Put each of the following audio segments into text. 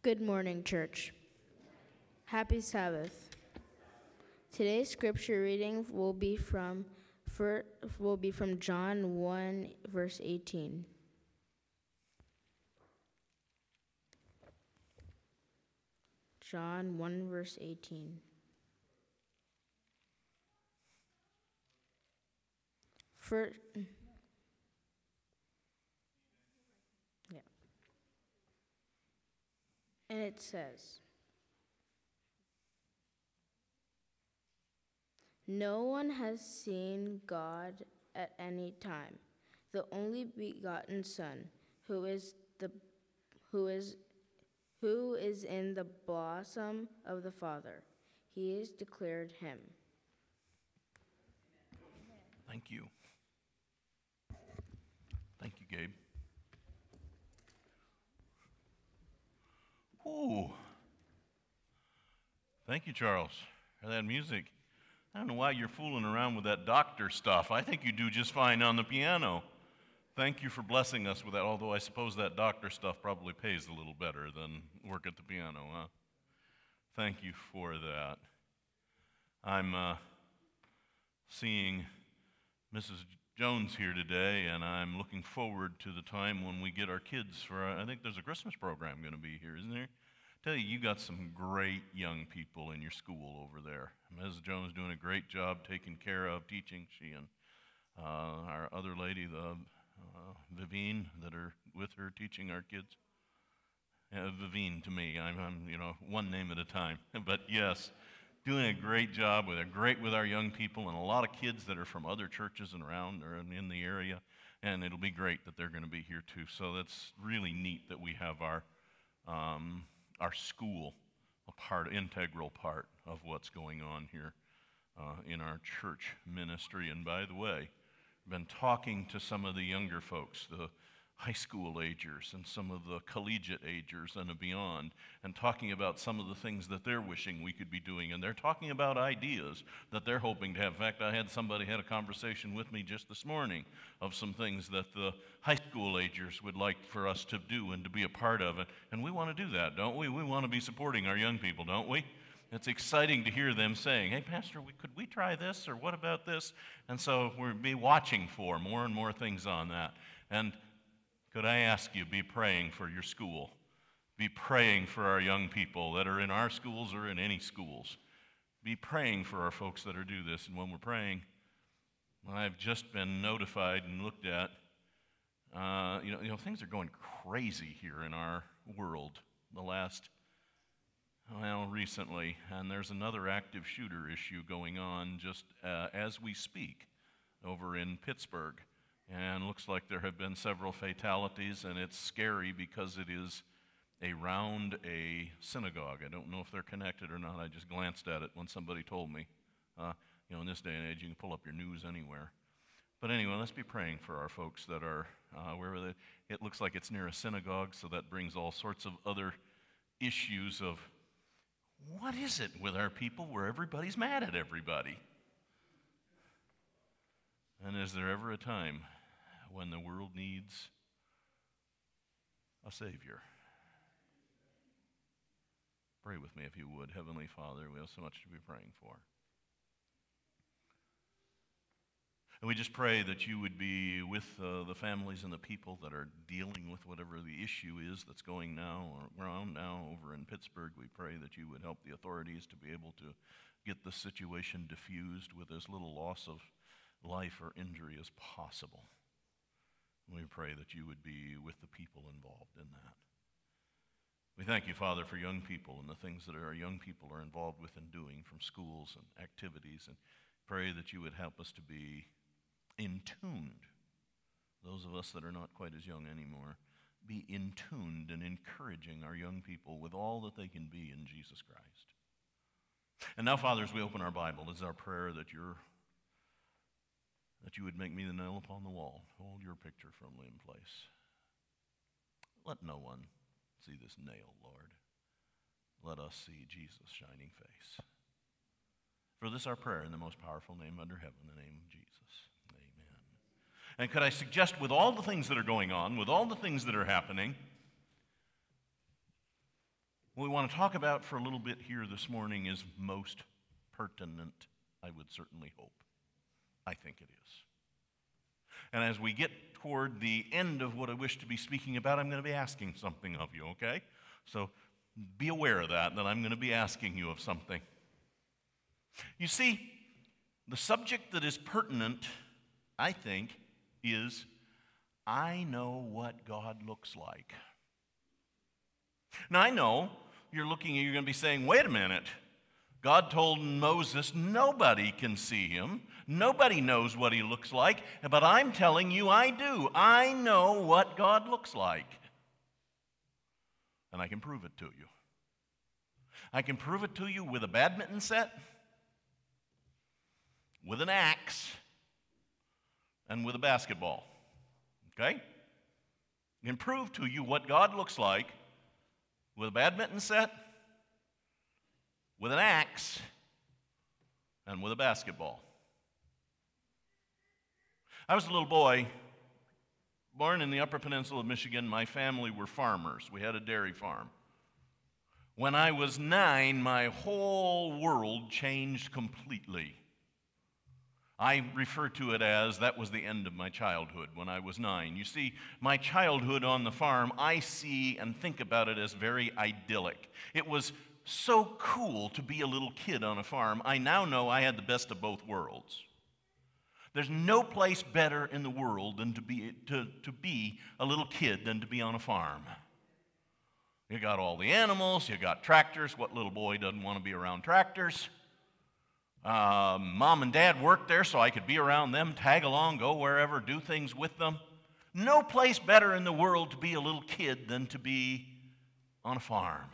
Good morning, church. Happy Sabbath. Today's scripture reading will be from John 1, verse 18. John 1, verse 18. And it says, "No one has seen God at any time. The only begotten Son, who is in the bosom of the Father. He has declared him." Thank you. Thank you, Gabe. Ooh. Thank you, Charles, for that music. I don't know why you're fooling around with that doctor stuff. I think you do just fine on the piano. Thank you for blessing us with that, although I suppose that doctor stuff probably pays a little better than work at the piano, huh? Thank you for that. I'm seeing Mrs. Jones here today, and I'm looking forward to the time when we get our kids for, I think there's a Christmas program going to be here, isn't there? I tell you, you got some great young people in your school over there. Mrs. Jones doing a great job taking care of, teaching. She and our other lady, the Vivine, that are with her teaching our kids. Vivine to me, I'm one name at a time. But yes, doing a great job with our young people, and a lot of kids that are from other churches and around or in the area, and it'll be great that they're going to be here too. So that's really neat that we have our school integral part of what's going on here in our church ministry. And by the way, I've been talking to some of the younger folks, the high school agers and some of the collegiate agers and beyond, and talking about some of the things that they're wishing we could be doing. And they're talking about ideas that they're hoping to have. In fact, I had somebody had a conversation with me just this morning of some things that the high school agers would like for us to do and to be a part of it. And we want to do that, don't we? We want to be supporting our young people, don't we? It's exciting to hear them saying, "Hey, Pastor, could we try this, or what about this?" And so we'll be watching for more and more things on that. And could I ask you, be praying for your school. Be praying for our young people that are in our schools or in any schools. Be praying for our folks that are do this. And when we're praying, I've just been notified and looked at, things are going crazy here in our world recently. And there's another active shooter issue going on just as we speak over in Pittsburgh. And looks like there have been several fatalities, and it's scary because it is around a synagogue. I don't know if they're connected or not. I just glanced at it when somebody told me. In this day and age, you can pull up your news anywhere. But anyway, let's be praying for our folks that are wherever it looks like it's near a synagogue, so that brings all sorts of other issues of what is it with our people where everybody's mad at everybody? And is there ever a time when the world needs a Savior? Pray with me if you would. Heavenly Father, we have so much to be praying for. And we just pray that you would be with the families and the people that are dealing with whatever the issue is that's going around now over in Pittsburgh. We pray that you would help the authorities to be able to get the situation diffused with as little loss of life or injury as possible. We pray that you would be with the people involved in that. We thank you, Father, for young people and the things that our young people are involved with and doing from schools and activities, and pray that you would help us to be in tuned. Those of us that are not quite as young anymore, be in tuned and encouraging our young people with all that they can be in Jesus Christ. And now, Father, as we open our Bible, it's our prayer that you would make me the nail upon the wall. Hold your picture firmly in place. Let no one see this nail, Lord. Let us see Jesus' shining face. For this our prayer in the most powerful name under heaven, the name of Jesus. Amen. And could I suggest, with all the things that are going on, with all the things that are happening, what we want to talk about for a little bit here this morning is most pertinent, I would certainly hope. I think it is. And as we get toward the end of what I wish to be speaking about, I'm going to be asking something of you, okay? So be aware of that I'm going to be asking you of something. You see, the subject that is pertinent, I think, is I know what God looks like. Now, I know you're going to be saying, wait a minute. God told Moses nobody can see him. Nobody knows what he looks like. But I'm telling you, I do. I know what God looks like. And I can prove it to you. I can prove it to you with a badminton set, with an axe, and with a basketball. Okay? I can prove to you what God looks like with a badminton set, with an axe, and with a basketball. I was a little boy, born in the Upper Peninsula of Michigan. My family were farmers. We had a dairy farm. When I was 9, my whole world changed completely. I refer to it as that was the end of my childhood when I was 9. You see, my childhood on the farm, I see and think about it as very idyllic. It was so cool to be a little kid on a farm. I now know I had the best of both worlds. There's no place better in the world than to be a little kid than to be on a farm. You got all the animals, you got tractors. What little boy doesn't want to be around tractors? Mom and Dad worked there so I could be around them, tag along, go wherever, do things with them. No place better in the world to be a little kid than to be on a farm.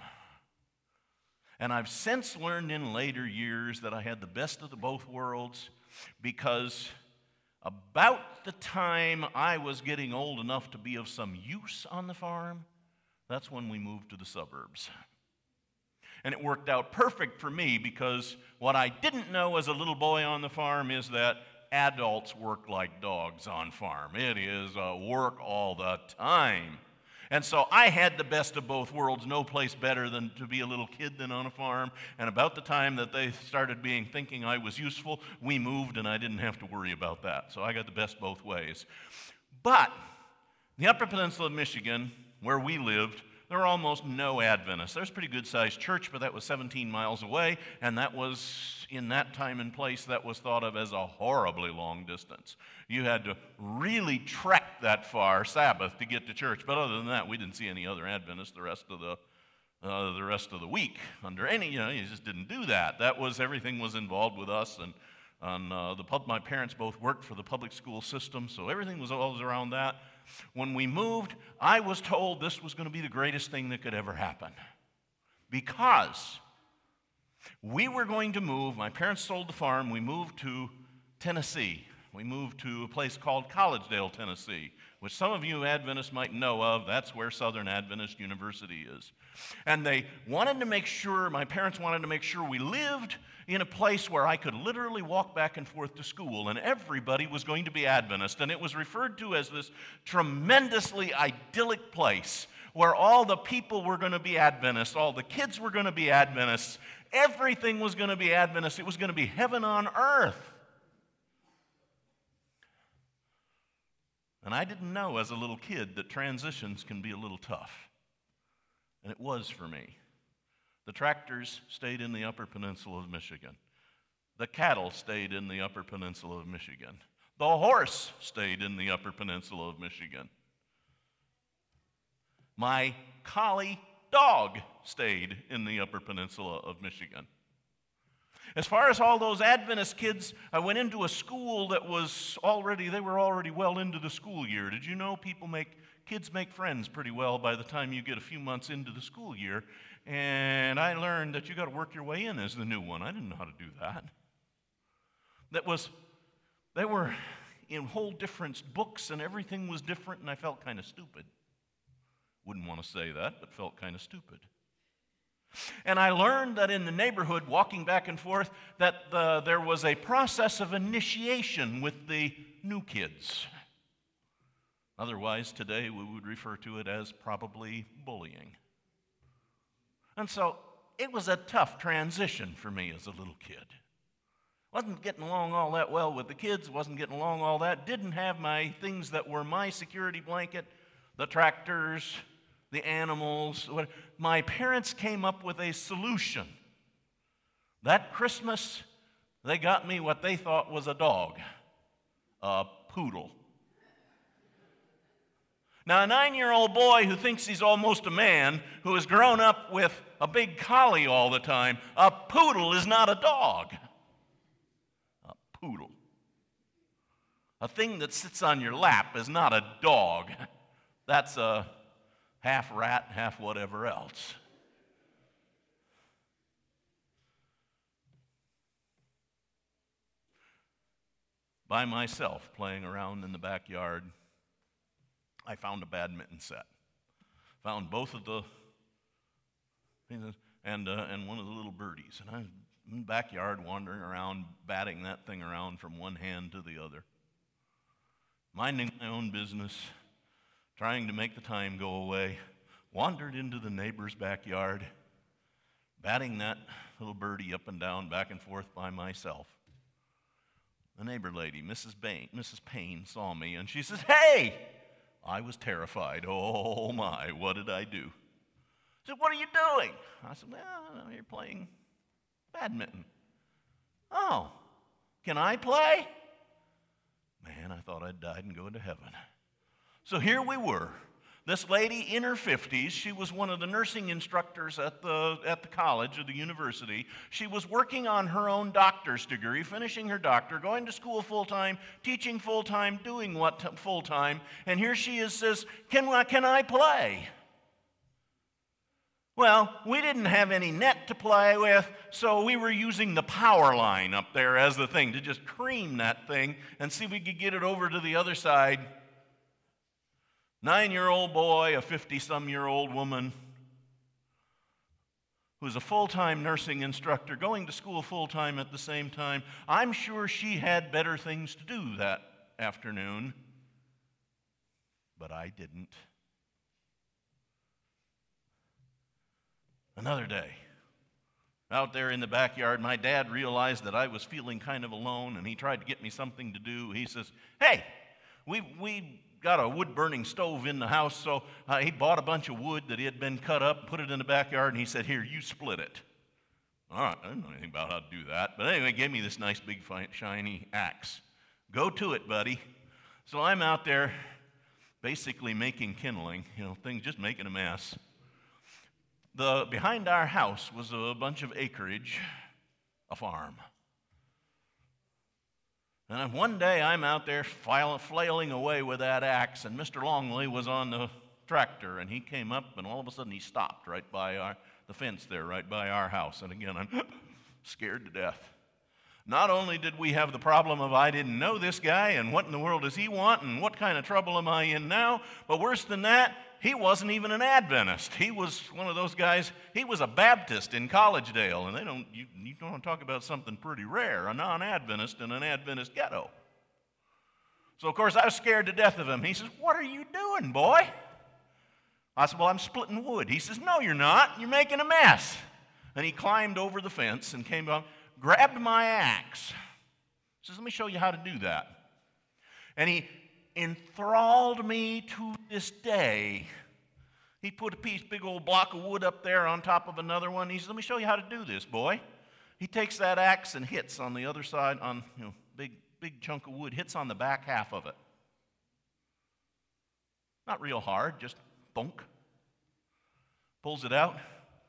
And I've since learned in later years that I had the best of the both worlds, because about the time I was getting old enough to be of some use on the farm, that's when we moved to the suburbs. And it worked out perfect for me, because what I didn't know as a little boy on the farm is that adults work like dogs on farm. It is work all the time. And so I had the best of both worlds, no place better than to be a little kid than on a farm. And about the time that they started thinking I was useful, we moved and I didn't have to worry about that. So I got the best both ways. But the Upper Peninsula of Michigan, where we lived, there were almost no Adventists. There's a pretty good-sized church, but that was 17 miles away, and that was, in that time and place, that was thought of as a horribly long distance. You had to really trek that far Sabbath to get to church, but other than that, we didn't see any other Adventists the rest of the week. Under any, you just didn't do that. Everything was involved with us, and my parents both worked for the public school system, so everything was always around that. When we moved, I was told this was going to be the greatest thing that could ever happen, because we were going to move. My parents sold the farm. We moved to Tennessee. We moved to a place called Collegedale, Tennessee, which some of you Adventists might know of. That's where Southern Adventist University is. And my parents wanted to make sure we lived in a place where I could literally walk back and forth to school, and everybody was going to be Adventist. And it was referred to as this tremendously idyllic place where all the people were going to be Adventists, all the kids were going to be Adventists, everything was going to be Adventist. It was going to be heaven on earth. And I didn't know as a little kid that transitions can be a little tough. And it was for me. The tractors stayed in the Upper Peninsula of Michigan. The cattle stayed in the Upper Peninsula of Michigan. The horse stayed in the Upper Peninsula of Michigan. My collie dog stayed in the Upper Peninsula of Michigan. As far as all those Adventist kids, I went into a school that they were already well into the school year. Did you know kids make friends pretty well by the time you get a few months into the school year? And I learned that you got to work your way in as the new one. I didn't know how to do that. They were in whole different books, and everything was different, and I felt kind of stupid. Wouldn't want to say that, but felt kind of stupid. And I learned that in the neighborhood, walking back and forth, that there was a process of initiation with the new kids. Otherwise, today we would refer to it as probably bullying. And so it was a tough transition for me as a little kid. Wasn't getting along all that well with the kids, wasn't getting along all that, didn't have my things that were my security blanket, the tractors, the animals. My parents came up with a solution. That Christmas, they got me what they thought was a dog, a poodle. Now, a 9-year-old boy who thinks he's almost a man, who has grown up with a big collie all the time, a poodle is not a dog. A poodle. A thing that sits on your lap is not a dog. That's a half rat, half whatever else. By myself, playing around in the backyard, I found a badminton set. Found both of the and one of the little birdies. And I'm in the backyard wandering around, batting that thing around from one hand to the other. Minding my own business, trying to make the time go away. Wandered into the neighbor's backyard, batting that little birdie up and down, back and forth by myself. The neighbor lady, Mrs. Payne, saw me, and she says, "Hey!" I was terrified. Oh my, what did I do? She said, "What are you doing?" I said, "Well, you're playing badminton." "Oh, can I play?" Man, I thought I'd died and go to heaven. So here we were. This lady in her 50s, she was one of the nursing instructors at the college or the university. She was working on her own doctor's degree, finishing her doctor, going to school full-time, teaching full-time, doing what full-time. And here she is, says, can I play? Well, we didn't have any net to play with, so we were using the power line up there as the thing to just cream that thing and see if we could get it over to the other side. 9-year-old boy, a 50-some-year-old woman who's a full-time nursing instructor, going to school full-time at the same time. I'm sure she had better things to do that afternoon, but I didn't. Another day, out there in the backyard, my dad realized that I was feeling kind of alone, and he tried to get me something to do. He says, "Hey, we got a wood-burning stove in the house, so he bought a bunch of wood that had been cut up, put it in the backyard, and he said, 'Here, you split it.'" All right, I didn't know anything about how to do that, but anyway, he gave me this nice big shiny axe. "Go to it, buddy." So I'm out there basically making kindling, things, just making a mess. Behind our house was a bunch of acreage, a farm. And one day I'm out there flailing away with that axe, and Mr. Longley was on the tractor, and he came up, and all of a sudden he stopped right by the fence there, right by our house. And again, I'm scared to death. Not only did we have the problem of I didn't know this guy, and what in the world does he want, and what kind of trouble am I in now, but worse than that, he wasn't even an Adventist. He was one of those guys, he was a Baptist in Collegedale, and you don't want to talk about something pretty rare, a non-Adventist in an Adventist ghetto. So, of course, I was scared to death of him. He says, "What are you doing, boy?" I said, "Well, I'm splitting wood." He says, "No, you're not. You're making a mess." And he climbed over the fence and came up, grabbed my axe. He says, "Let me show you how to do that." And he enthralled me to this day. He put a big old block of wood up there on top of another one. He says, "Let me show you how to do this, boy." He takes that axe and hits on the other side, on big chunk of wood, hits on the back half of it. Not real hard, just bonk. Pulls it out,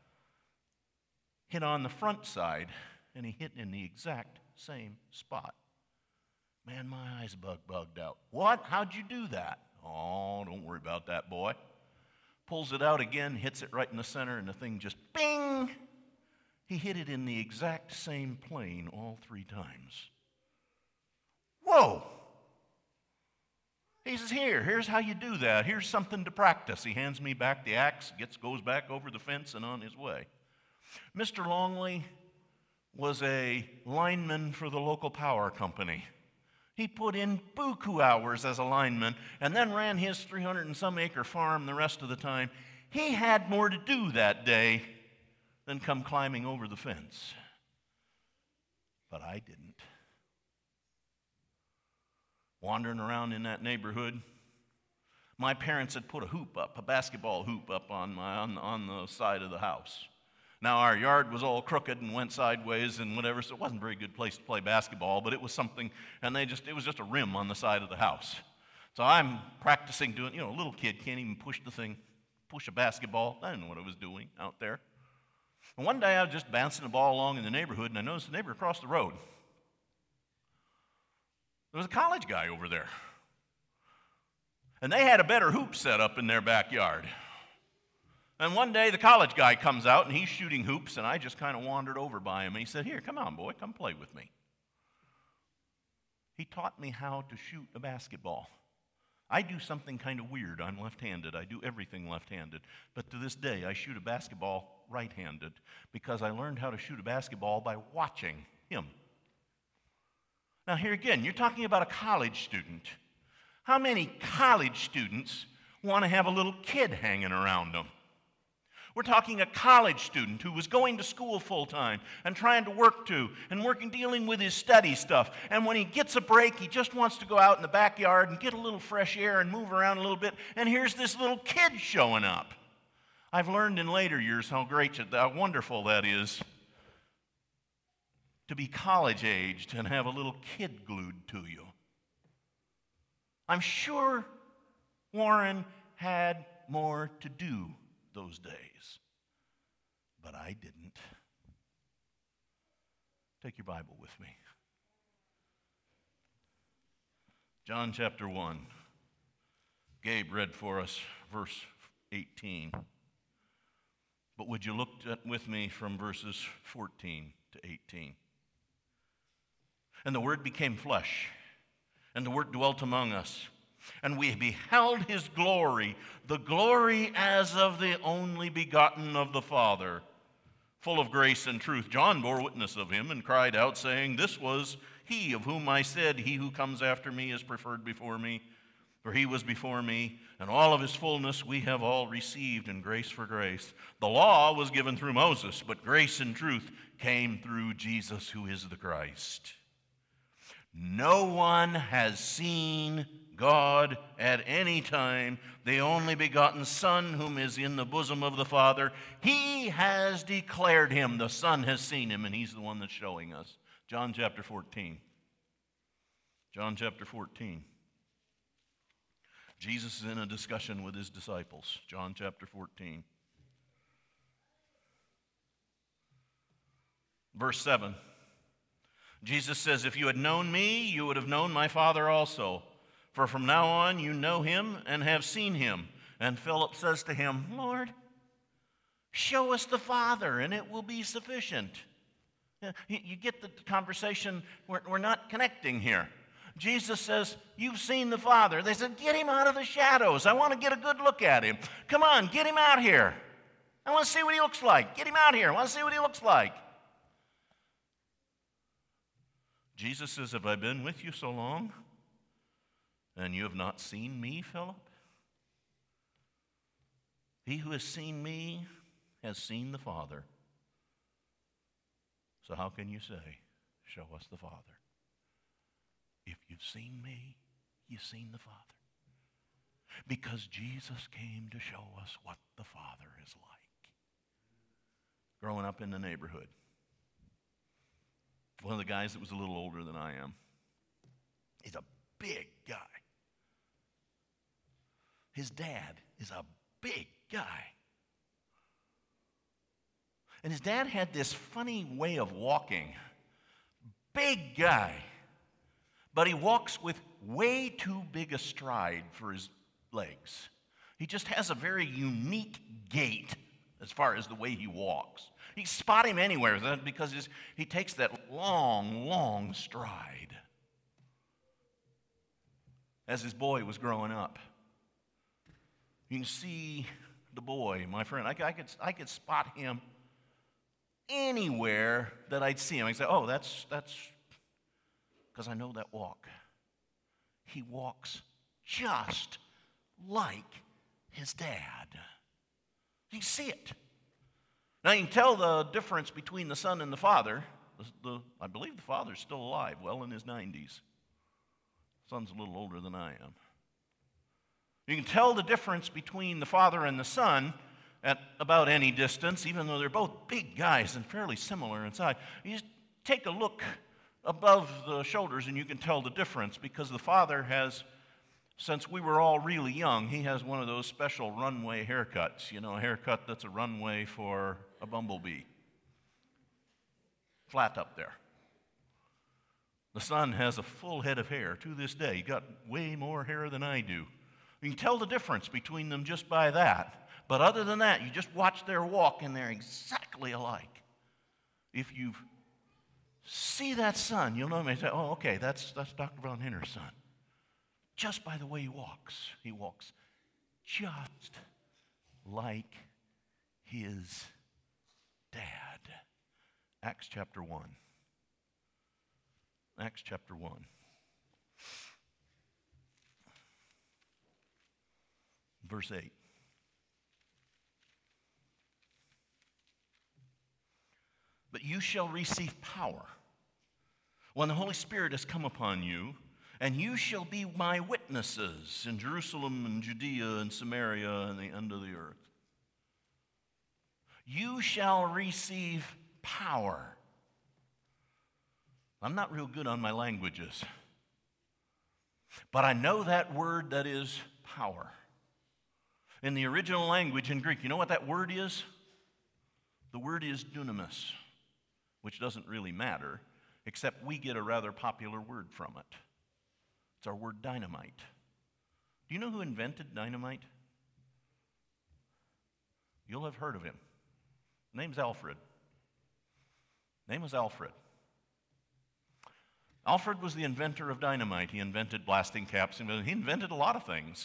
hit on the front side, and he hit in the exact same spot. Man, my eyes bugged out. "What? How'd you do that?" "Oh, don't worry about that, boy." Pulls it out again, hits it right in the center, and the thing just bing! He hit it in the exact same plane all 3 times. Whoa! He says, here's how you do that. Here's something to practice. He hands me back the axe, goes back over the fence, and on his way. Mr. Longley was a lineman for the local power company. He put in buku hours as a lineman and then ran his 300 and some acre farm the rest of the time. He had more to do that day and come climbing over the fence. But I didn't. Wandering around in that neighborhood, my parents had put a basketball hoop up on the side of the house. Now, our yard was all crooked and went sideways and whatever, so it wasn't a very good place to play basketball, but it was something, and it was just a rim on the side of the house. So I'm practicing doing, a little kid can't even push a basketball. I didn't know what I was doing out there. And one day I was just bouncing the ball along in the neighborhood, and I noticed the neighbor across the road. There was a college guy over there. And they had a better hoop set up in their backyard. And one day the college guy comes out and he's shooting hoops, and I just kind of wandered over by him. And he said, "Here, come on, boy, come play with me." He taught me how to shoot a basketball. I do something kind of weird. I'm left-handed. I do everything left-handed. But to this day, I shoot a basketball right-handed because I learned how to shoot a basketball by watching him. Now here again, you're talking about a college student. How many college students want to have a little kid hanging around them? We're talking a college student who was going to school full-time and trying to work dealing with his study stuff. And when he gets a break, he just wants to go out in the backyard and get a little fresh air and move around a little bit. And here's this little kid showing up. I've learned in later years how wonderful that is to be college-aged and have a little kid glued to you. I'm sure Warren had more to do those days, but I didn't. Take your Bible with me. John chapter 1. Gabe read for us verse 18. But would you look with me from verses 14 to 18? And the Word became flesh, and the Word dwelt among us. And we beheld his glory, the glory as of the only begotten of the Father, full of grace and truth. John bore witness of him and cried out, saying, "This was he of whom I said, he who comes after me is preferred before me. For he was before me, and all of his fullness we have all received, and grace for grace. The law was given through Moses, but grace and truth came through Jesus, who is the Christ. No one has seen God at any time, the only begotten Son, whom is in the bosom of the Father. He has declared him." The Son has seen him, and he's the one that's showing us. John chapter 14. John chapter 14. Jesus is in a discussion with his disciples. John chapter 14. Verse 7. Jesus says, "If you had known me, you would have known my Father also. For from now on you know him and have seen him." And Philip says to him, "Lord, show us the Father, and it will be sufficient." You get the conversation, we're not connecting here. Jesus says, "You've seen the Father." They said, "Get him out of the shadows. I want to get a good look at him. Come on, get him out here. I want to see what he looks like. Get him out here. I want to see what he looks like." Jesus says, "Have I been with you so long, and you have not seen me, Philip? He who has seen me has seen the Father. So how can you say, 'Show us the Father'? If you've seen me, you've seen the Father." Because Jesus came to show us what the Father is like. Growing up in the neighborhood, one of the guys that was a little older than I am, he's a big guy. His dad is a big guy. And his dad had this funny way of walking. Big guy. But he walks with way too big a stride for his legs. He just has a very unique gait as far as the way he walks. You spot him anywhere because he takes that long, long stride. As his boy was growing up, you can see the boy, my friend. I could spot him anywhere that I'd see him. I'd say, "Oh, that's because I know that walk." He walks just like his dad. You see it. Now, you can tell the difference between the Son and the Father. I believe the Father's still alive, well in his 90s. The Son's a little older than I am. You can tell the difference between the Father and the Son at about any distance, even though they're both big guys and fairly similar in size. You just take a look above the shoulders and you can tell the difference, because the Father has, since we were all really young, he has one of those special runway haircuts. You know, a haircut that's a runway for a bumblebee. Flat up there. The Son has a full head of hair to this day. He got way more hair than I do. You can tell the difference between them just by that. But other than that, you just watch their walk and they're exactly alike. If you see that Son, you'll know him and say, oh, okay, that's Dr. Von Hinner's son. Just by the way he walks just like his dad. Acts chapter 1. Acts chapter 1. Verse 8. But you shall receive power when the Holy Spirit has come upon you, and you shall be my witnesses in Jerusalem and Judea and Samaria and the end of the earth. You shall receive power. I'm not real good on my languages, but I know that word that is power. In the original language in Greek, you know what that word is? The word is dunamis, which doesn't really matter, except we get a rather popular word from it. It's our word dynamite. Do you know who invented dynamite? You'll have heard of him. His name's Alfred. His name was Alfred. Alfred was the inventor of dynamite. He invented blasting caps. He invented a lot of things.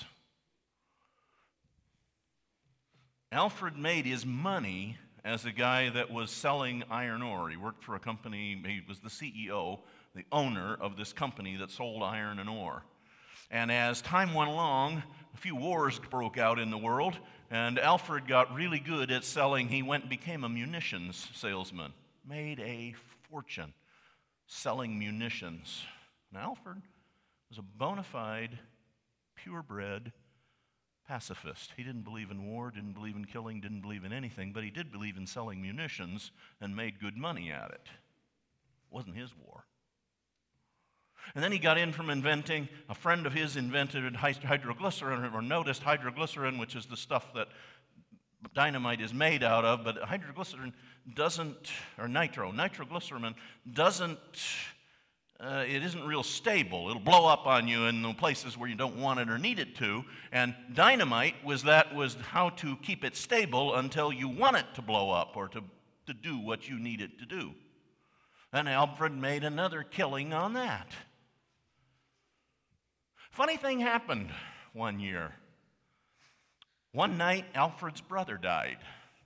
Alfred made his money as a guy that was selling iron ore. He worked for a company. He was the CEO, the owner of this company that sold iron and ore. And as time went along, a few wars broke out in the world, and Alfred got really good at selling. He went and became a munitions salesman, made a fortune selling munitions. And Alfred was a bona fide, purebred pacifist. He didn't believe in war, didn't believe in killing, didn't believe in anything, but he did believe in selling munitions and made good money at it. It wasn't his war. And then he got in from inventing, a friend of his invented hydroglycerin, or noticed hydroglycerin, which is the stuff that dynamite is made out of, but hydroglycerin doesn't, or nitroglycerin doesn't, it isn't real stable. It'll blow up on you in the places where you don't want it or need it to. And dynamite was how to keep it stable until you want it to blow up or to do what you need it to do. And Alfred made another killing on that. Funny thing happened one year. One night, Alfred's brother died.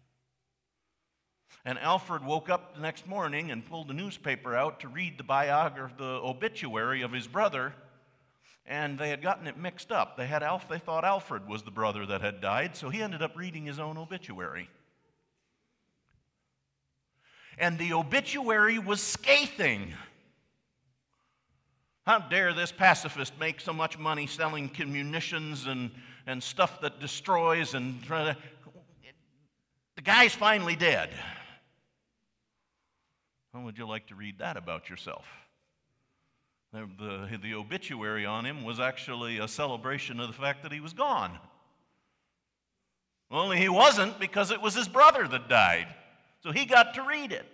And Alfred woke up the next morning and pulled the newspaper out to read the obituary of his brother, and they had gotten it mixed up. They thought Alfred was the brother that had died, so he ended up reading his own obituary. And the obituary was scathing. How dare this pacifist make so much money selling munitions and stuff that destroys, and the guy's finally dead. How would you like to read that about yourself? The obituary on him was actually a celebration of the fact that he was gone. Only he wasn't, because it was his brother that died. So he got to read it.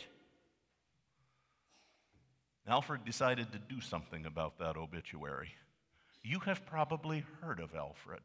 Alfred decided to do something about that obituary. You have probably heard of Alfred.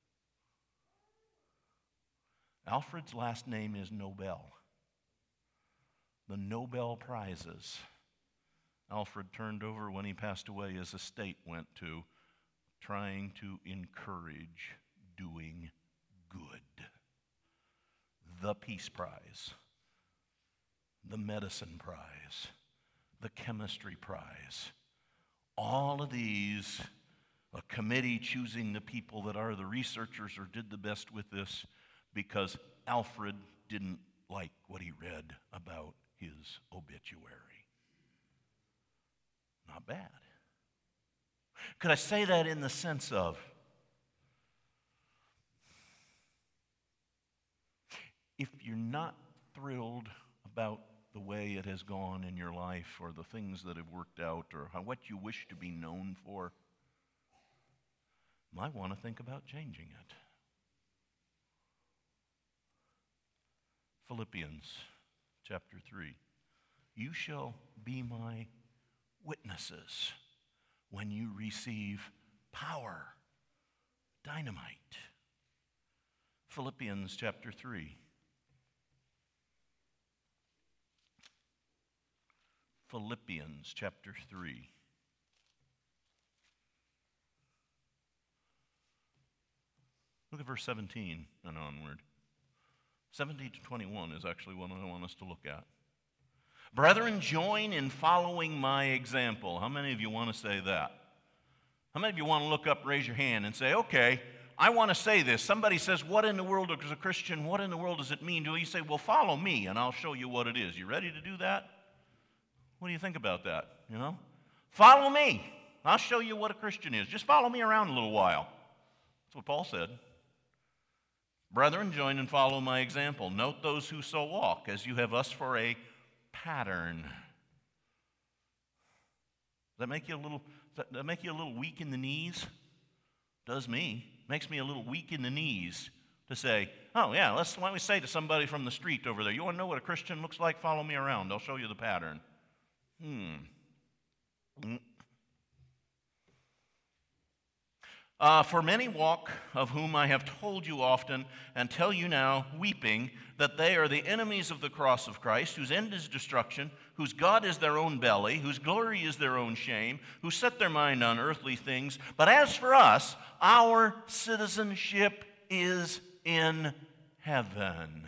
Alfred's last name is Nobel. The Nobel Prizes Alfred turned over when he passed away, his estate went to trying to encourage doing good. The Peace Prize, the Medicine Prize, the Chemistry Prize. All of these, a committee choosing the people that are the researchers or did the best with this, because Alfred didn't like what he read about his obituary? Not bad. Could I say that in the sense of, if you're not thrilled about the way it has gone in your life or the things that have worked out or what you wish to be known for, you might want to think about changing it. Philippians chapter 3. You shall be my witnesses when you receive power. Dynamite. Philippians chapter 3. Philippians chapter 3. Look at verse 17 and onward. 17 to 21 is actually what I want us to look at. Brethren, join in following my example. How many of you want to say that? How many of you want to look up, raise your hand, and say, okay, I want to say this. Somebody says, what in the world is a Christian? What in the world does it mean? Do you say, well, follow me, and I'll show you what it is. You ready to do that? What do you think about that? You know? Follow me. I'll show you what a Christian is. Just follow me around a little while. That's what Paul said. Brethren, join and follow my example. Note those who so walk, as you have us for a pattern. Does that make you a little weak in the knees? Does me. Makes me a little weak in the knees to say, oh yeah, why don't we say to somebody from the street over there, you want to know what a Christian looks like? Follow me around. I'll show you the pattern. For many walk, of whom I have told you often, and tell you now, weeping, that they are the enemies of the cross of Christ, whose end is destruction, whose God is their own belly, whose glory is their own shame, who set their mind on earthly things. But as for us, our citizenship is in heaven.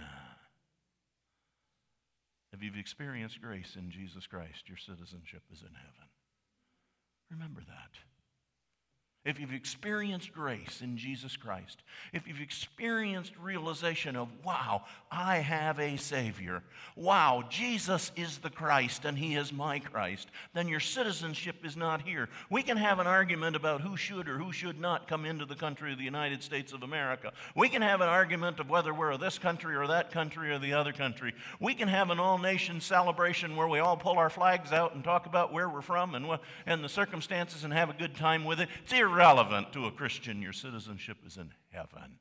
If you've experienced grace in Jesus Christ, your citizenship is in heaven. Remember that. If you've experienced grace in Jesus Christ, if you've experienced realization of, wow, I have a Savior, wow, Jesus is the Christ and He is my Christ, then your citizenship is not here. We can have an argument about who should or who should not come into the country of the United States of America. We can have an argument of whether we're this country or that country or the other country. We can have an all-nation celebration where we all pull our flags out and talk about where we're from and the circumstances and have a good time with it. It's irrelevant to a Christian. Your citizenship is in heaven,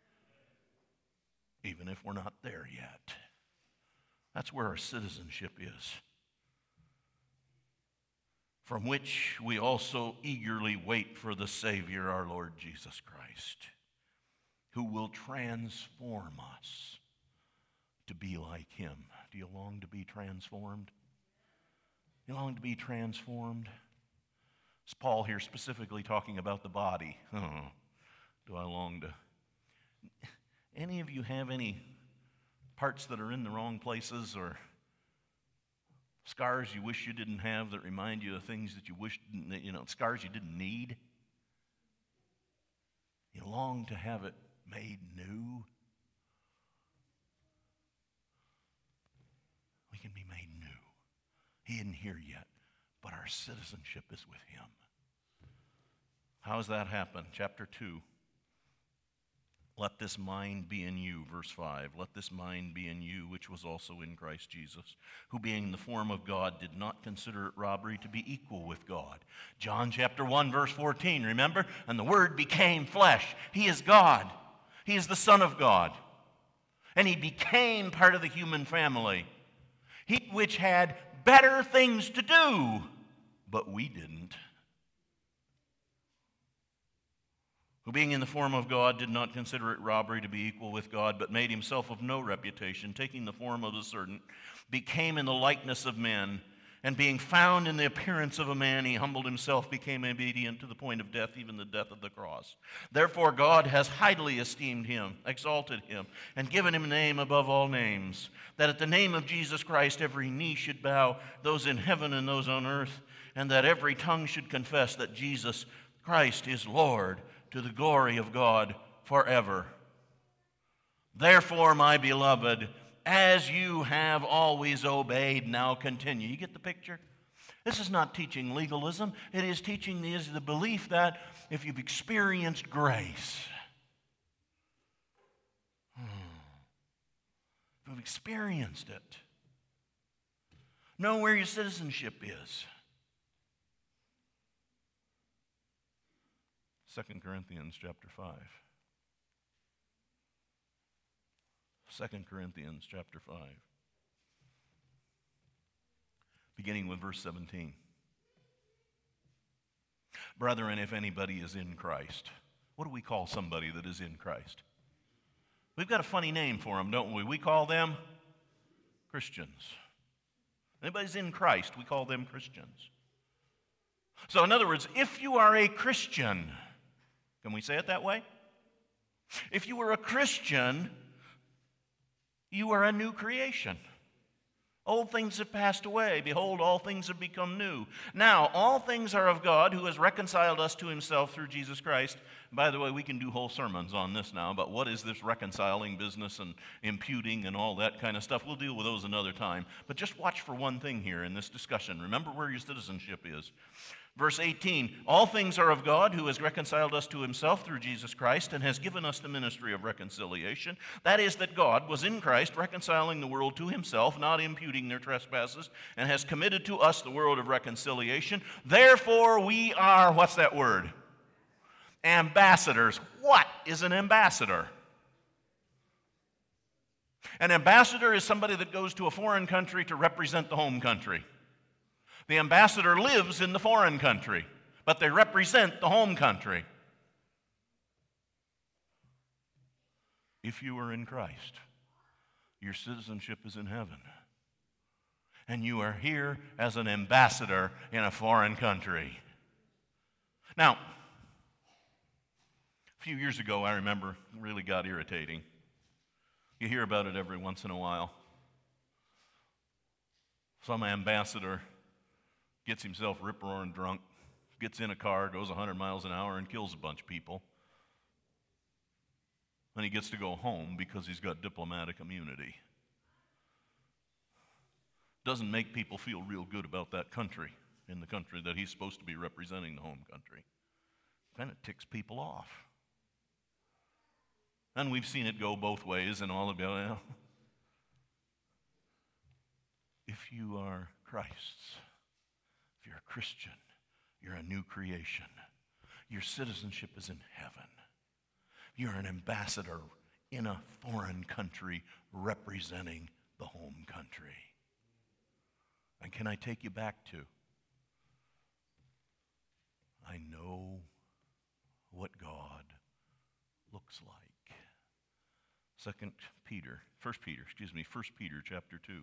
even if we're not there yet. That's where our citizenship is, from which we also eagerly wait for the Savior, our Lord Jesus Christ, who will transform us to be like Him. Do you long to be transformed? You long to be transformed? Is Paul here specifically talking about the body? Oh, do I long to? Any of you have any parts that are in the wrong places or scars you wish you didn't have that remind you of things that you wish, scars you didn't need? You long to have it made new? We can be made new. He isn't here yet, but our citizenship is with Him. How does that happen? Chapter 2. Let this mind be in you, verse 5. Let this mind be in you, which was also in Christ Jesus, who being in the form of God did not consider it robbery to be equal with God. John chapter 1, verse 14, remember? And the Word became flesh. He is God. He is the Son of God. And He became part of the human family. He which had better things to do, but we didn't. Who being in the form of God did not consider it robbery to be equal with God, but made Himself of no reputation, taking the form of a servant, became in the likeness of men, and being found in the appearance of a man, He humbled Himself, became obedient to the point of death, even the death of the cross. Therefore God has highly esteemed Him, exalted Him, and given Him a name above all names, that at the name of Jesus Christ every knee should bow, those in heaven and those on earth, and that every tongue should confess that Jesus Christ is Lord, to the glory of God forever. Therefore, my beloved, as you have always obeyed, now continue. You get the picture? This is not teaching legalism. It is teaching the belief that if you've experienced grace, if you've experienced it, know where your citizenship is. 2 Corinthians chapter 5. 2 Corinthians chapter 5. Beginning with verse 17. Brethren, if anybody is in Christ, what do we call somebody that is in Christ? We've got a funny name for them, don't we? We call them Christians. Anybody's in Christ, we call them Christians. So in other words, if you are a Christian, can we say it that way? If you are a Christian, you are a new creation. Old things have passed away. Behold, all things have become new. Now, all things are of God, who has reconciled us to himself through Jesus Christ. By the way, we can do whole sermons on this now, but what is this reconciling business and imputing and all that kind of stuff? We'll deal with those another time. But just watch for one thing here in this discussion. Remember where your citizenship is. Verse 18, all things are of God, who has reconciled us to himself through Jesus Christ and has given us the ministry of reconciliation. That is, that God was in Christ reconciling the world to himself, not imputing their trespasses, and has committed to us the word of reconciliation. Therefore we are, what's that word? Ambassadors. What is an ambassador? An ambassador is somebody that goes to a foreign country to represent the home country. The ambassador lives in the foreign country, but they represent the home country. If you are in Christ, your citizenship is in heaven. And you are here as an ambassador in a foreign country. Now, a few years ago, I remember, it really got irritating. You hear about it every once in a while. Some ambassador gets himself rip-roaring drunk, gets in a car, goes 100 miles an hour, and kills a bunch of people. And he gets to go home because he's got diplomatic immunity. Doesn't make people feel real good about that country, in the country that he's supposed to be representing, the home country. Kind of ticks people off. And we've seen it go both ways and all of it. If you are Christ's, if you're a Christian, you're a new creation. Your citizenship is in heaven. You're an ambassador in a foreign country representing the home country. And can I take you back to, I know what God looks like. 1 Peter chapter 2.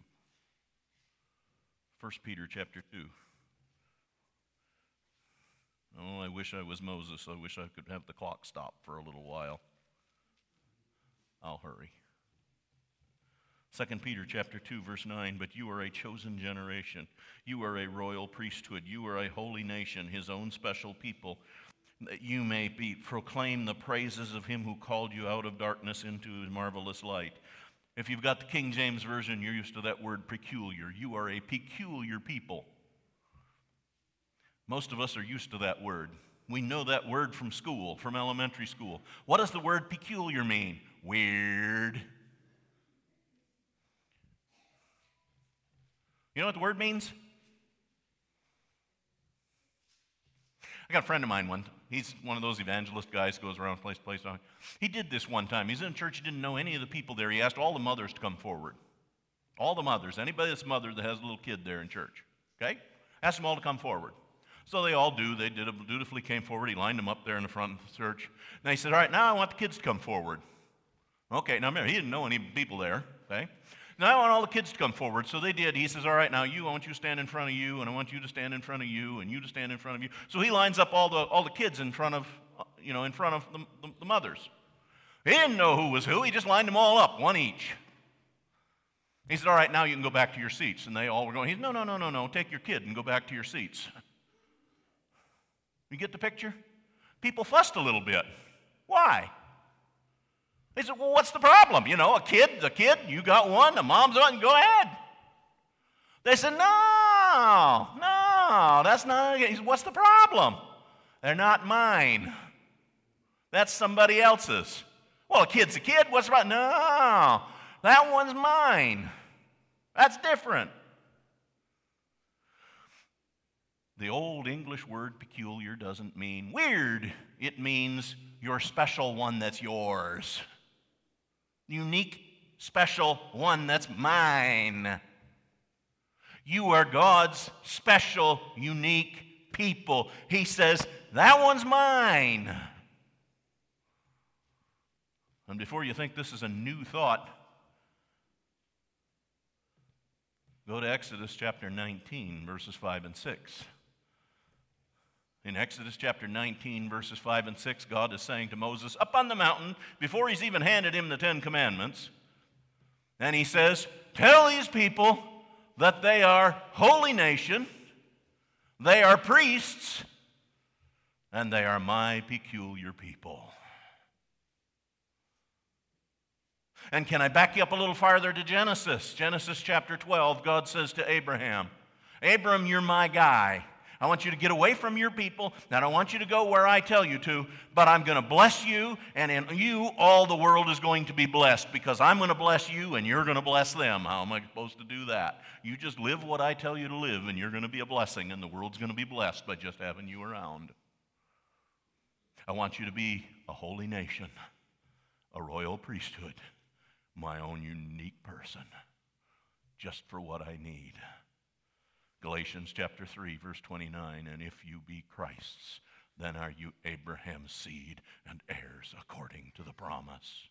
1 Peter chapter 2. Oh, I wish I was Moses. I wish I could have the clock stop for a little while. I'll hurry. 2 Peter chapter 2, verse 9, but you are a chosen generation. You are a royal priesthood. You are a holy nation, his own special people, that you may proclaim the praises of him who called you out of darkness into his marvelous light. If you've got the King James Version, you're used to that word peculiar. You are a peculiar people. Most of us are used to that word. We know that word from school, from elementary school. What does the word peculiar mean? Weird. You know what the word means? I got a friend of mine he's one of those evangelist guys, goes around place to place. He did this one time. He's in church, he didn't know any of the people there. He asked all the mothers to come forward. All the mothers, anybody that's mother that has a little kid there in church. Okay? Asked them all to come forward. So they all do. They dutifully came forward. He lined them up there in the front of the church. And he said, all right, now I want the kids to come forward. Okay, now remember, he didn't know any people there. Okay? Now I want all the kids to come forward. So they did. He says, all right, now I want you to stand in front of you, and I want you to stand in front of you, and you to stand in front of you. So he lines up all the kids in front of, the mothers. He didn't know who was who. He just lined them all up, one each. He said, all right, now you can go back to your seats. And they all were going, he said, no, take your kid and go back to your seats. You get the picture? People fussed a little bit. Why? They said, well, what's the problem? You know, a kid, you got one, the mom's one, go ahead. They said, no, that's not, he said, what's the problem? They're not mine. That's somebody else's. Well, a kid's a kid, what's the problem? No, that one's mine. That's different. The old English word peculiar doesn't mean weird. It means your special one that's yours. Unique, special one that's mine. You are God's special, unique people. He says, that one's mine. And before you think this is a new thought, go to Exodus chapter 19, verses 5 and 6. In Exodus chapter 19, verses 5 and 6, God is saying to Moses, up on the mountain, before he's even handed him the 10 Commandments, and he says, tell these people that they are holy nation, they are priests, and they are my peculiar people. And can I back you up a little farther to Genesis? Genesis chapter 12, God says to Abraham, Abram, you're my guy. I want you to get away from your people, and I don't want you to go where I tell you to, but I'm going to bless you, and in you all the world is going to be blessed, because I'm going to bless you, and you're going to bless them. How am I supposed to do that? You just live what I tell you to live, and you're going to be a blessing, and the world's going to be blessed by just having you around. I want you to be a holy nation, a royal priesthood, my own unique person, just for what I need. Galatians chapter 3, verse 29, and if you be Christ's, then are you Abraham's seed and heirs according to the promise.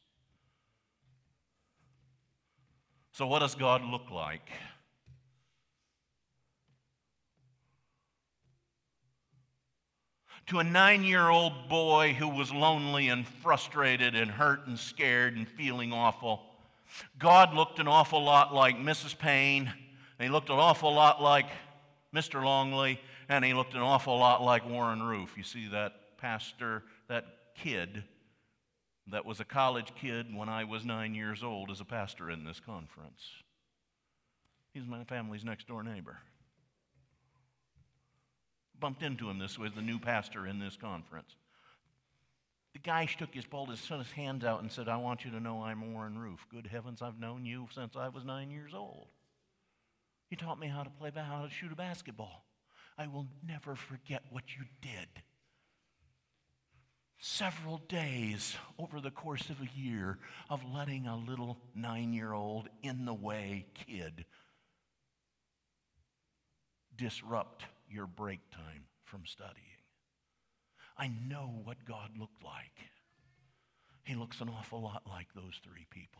So what does God look like? To a 9-year-old boy who was lonely and frustrated and hurt and scared and feeling awful, God looked an awful lot like Mrs. Payne. And he looked an awful lot like Mr. Longley, and he looked an awful lot like Warren Roof. You see that pastor, that kid that was a college kid when I was 9 years old is a pastor in this conference. He's my family's next door neighbor. Bumped into him this way as the new pastor in this conference. The guy pulled his hands out and said, I want you to know I'm Warren Roof. Good heavens, I've known you since I was 9 years old. You taught me how to shoot a basketball. I will never forget what you did. Several days over the course of a year of letting a little 9-year-old in-the-way kid disrupt your break time from studying. I know what God looked like. He looks an awful lot like those three people.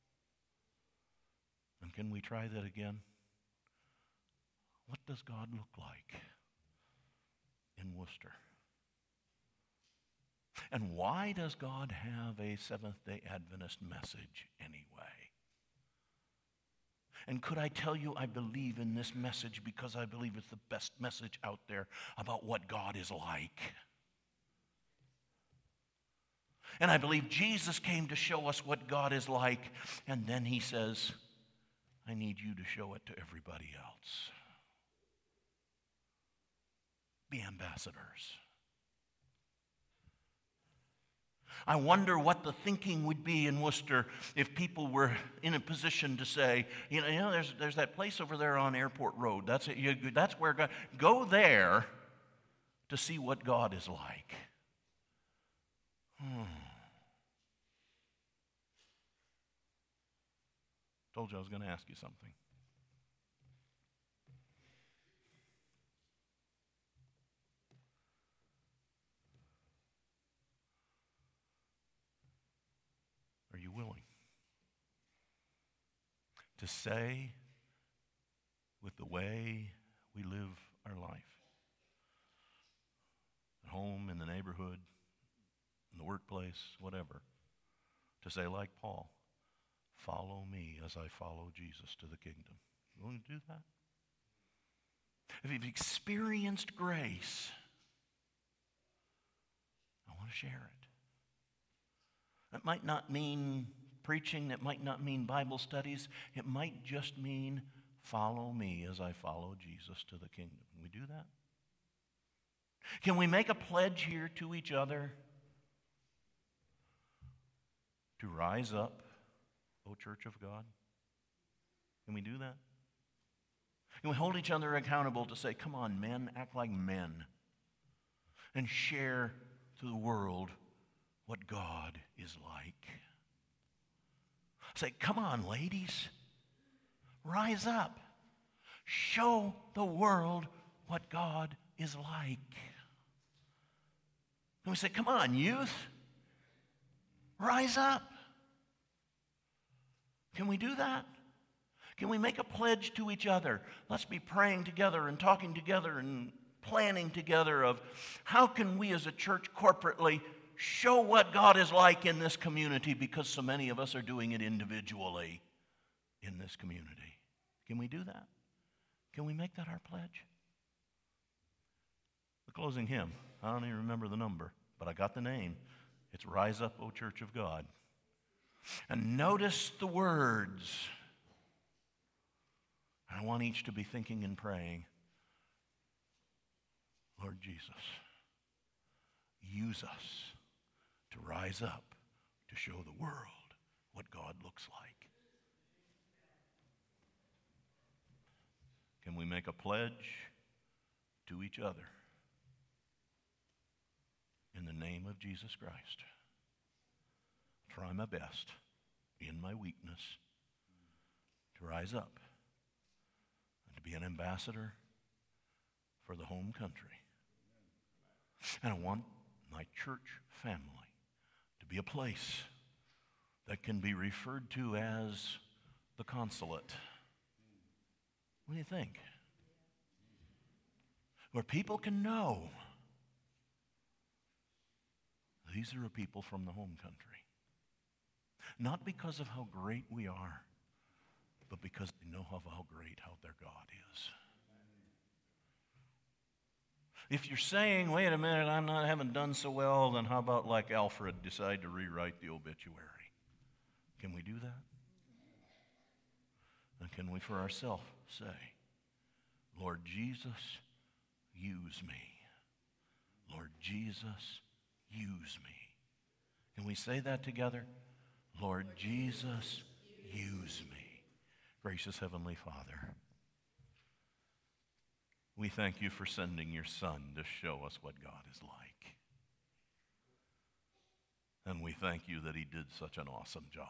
And can we try that again? What does God look like in Worcester? And why does God have a Seventh-day Adventist message anyway? And could I tell you I believe in this message because I believe it's the best message out there about what God is like. And I believe Jesus came to show us what God is like, and then he says, I need you to show it to everybody else. Be ambassadors. I wonder what the thinking would be in Worcester if people were in a position to say, there's that place over there on Airport Road. That's where God. Go there to see what God is like. Told you I was going to ask you something. Are you willing to say with the way we live our life, at home, in the neighborhood, in the workplace, whatever, to say like Paul, follow me as I follow Jesus to the kingdom? You want to do that? If you've experienced grace, I want to share it. It might not mean preaching. It might not mean Bible studies. It might just mean follow me as I follow Jesus to the kingdom. Can we do that? Can we make a pledge here to each other to rise up, O Church of God? Can we do that? Can we hold each other accountable to say, come on, men, act like men, and share to the world what God is like? Say, come on, ladies, rise up. Show the world what God is like. And we say, come on, youth, rise up. Can we do that? Can we make a pledge to each other? Let's be praying together and talking together and planning together of how can we as a church corporately show what God is like in this community, because so many of us are doing it individually in this community. Can we do that? Can we make that our pledge? The closing hymn, I don't even remember the number, but I got the name. It's Rise Up, O Church of God. And notice the words. I want each to be thinking and praying, Lord Jesus, use us to rise up to show the world what God looks like. Can we make a pledge to each other in the name of Jesus Christ? Try my best in my weakness to rise up and to be an ambassador for the home country. And I want my church family to be a place that can be referred to as the consulate. What do you think? Where people can know these are a people from the home country. Not because of how great we are, but because they know how great how their God is. If you're saying, wait a minute, haven't done so well, then how about like Alfred decide to rewrite the obituary? Can we do that? And can we for ourselves say, Lord Jesus, use me. Lord Jesus, use me. Can we say that together? Lord Jesus, use me. Gracious Heavenly Father, we thank you for sending your Son to show us what God is like. And we thank you that he did such an awesome job.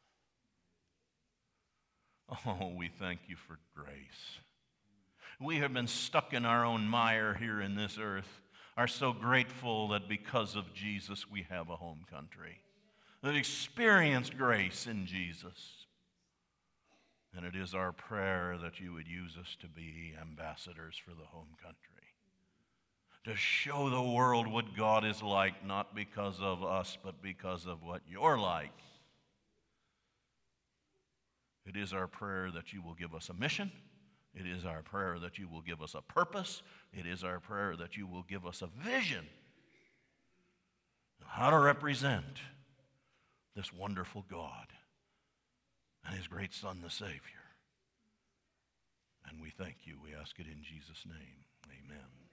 Oh, we thank you for grace. We have been stuck in our own mire here in this earth, are so grateful that because of Jesus we have a home country, that experienced grace in Jesus. And it is our prayer that you would use us to be ambassadors for the home country, to show the world what God is like, not because of us, but because of what you're like. It is our prayer that you will give us a mission. It is our prayer that you will give us a purpose. It is our prayer that you will give us a vision of how to represent this wonderful God and his great Son, the Savior. And we thank you. We ask it in Jesus' name. Amen.